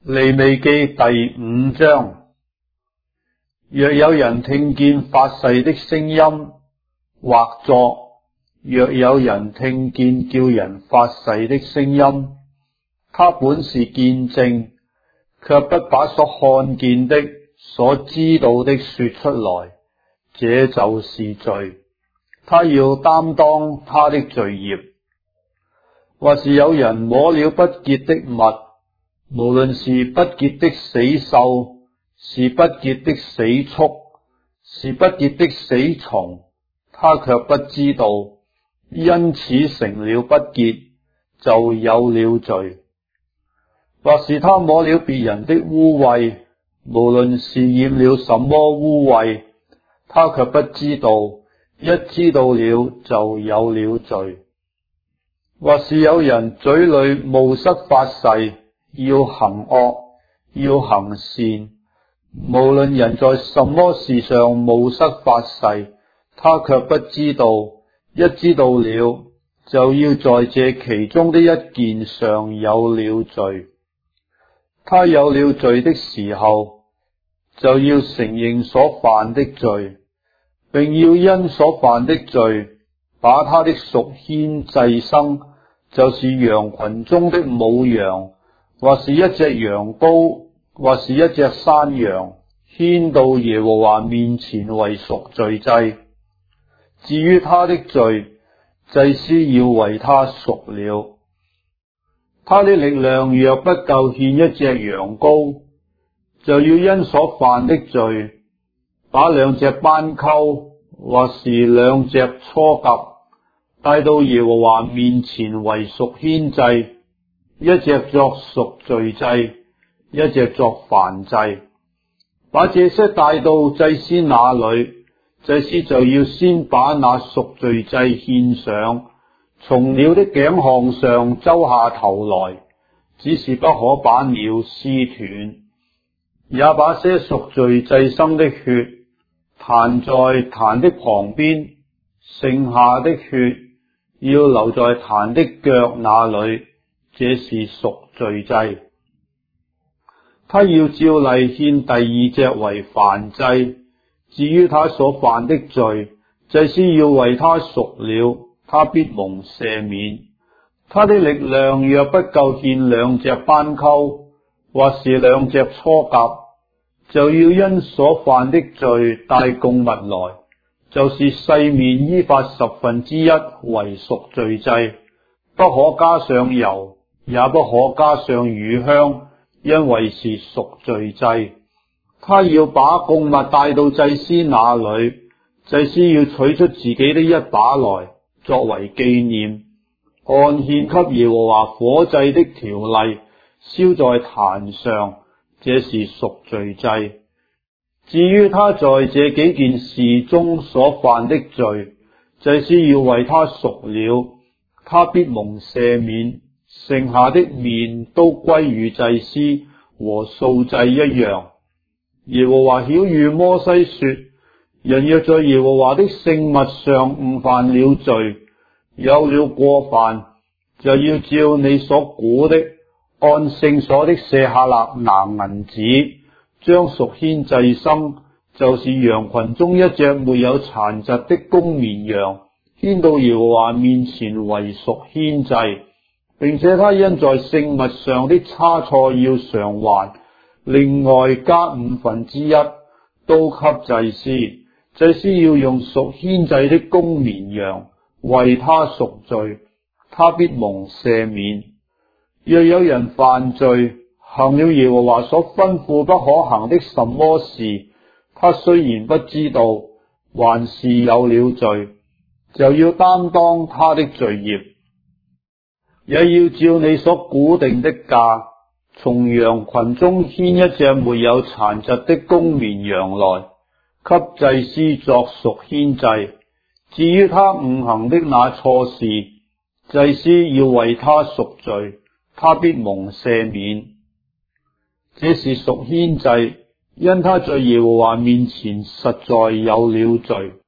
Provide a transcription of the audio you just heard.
利未記第5章。若有人聽見發誓的聲音，或作；若有人聽見叫人發誓的聲音，他本是見證，卻不把所看見的、所知道的說出來，這就是罪。他要擔當他的罪孽。或是有人摸了不潔的物，無論是不潔的死獸，是不潔的死畜，是不潔的死蟲，他卻不知道，因此成了不潔，就有了罪。或是他摸了別人的污穢，無論是染了什麼污穢，他卻不知道，一知道了就有了罪。或是有人嘴裏冒失發誓，要行惡，要行善，無論人在什麼事上冒失發誓，他卻不知道，一知道了就要在這其中的一件上有了罪。他有了罪的時候，就要承認所犯的罪，並要因所犯的罪，把他的贖愆祭牲，就是羊群中的母羊，或是一隻羊羔，或是一隻山羊，牽到耶和華面前為贖罪祭。至於他的罪，祭司要為他贖了。他的力量若不夠獻一隻羊羔，就要因所犯的罪，把2隻斑鳩，或是2隻雛鴿，帶到耶和華面前為贖愆祭，一隻作贖罪祭，一隻作燔祭。把這些帶到祭司那裏，祭司就要先把那贖罪祭獻上，從鳥的頸項上揪下頭來，只是不可把鳥撕斷，也把些贖罪祭牲的血彈在壇的旁邊，剩下的血要留在壇的腳那裏，這是贖罪祭。他要照例獻第2隻為燔祭。至於他所犯的罪，祭司要為他贖了，他必蒙赦免。他的力量若不夠獻2隻斑鳩，或是2隻雛鴿，就要因所犯的罪帶供物來，就是細麵依法1/10為贖罪祭，不可加上油，也不可加上乳香，因為是贖罪祭。他要把供物帶到祭司那裏，祭司要取出自己的1把來，作為紀念，按獻給耶和華火祭的條例，燒在壇上，這是贖罪祭。至於他在這幾件事中所犯的罪，祭司要為他贖了，他必蒙赦免，剩下的麵都歸於祭司，和素祭一樣。耶和華曉諭摩西說：人若在耶和華的聖物上誤犯了罪，有了過犯，就要照你所估的，按聖所的舍客勒拿銀子，將贖愆祭牲，就是羊群中一隻沒有殘疾的公綿羊，牽到耶和華面前為贖愆祭，並且他因在聖物上的差錯要償還，另外加1/5，都給祭司。祭司要用贖愆祭的公綿羊為他贖罪，他必蒙赦免。若有人犯罪，行了耶和華所吩咐不可行的什麼事，他雖然不知道，還是有了罪，就要擔當他的罪孽，也要照你所估定的價，從羊群中牽一隻沒有殘疾的公綿羊來，給祭司作贖愆祭。至於他誤行的那錯事，祭司要為他贖罪，他必蒙赦免。這是贖愆祭，因他在耶和華面前實在有了罪。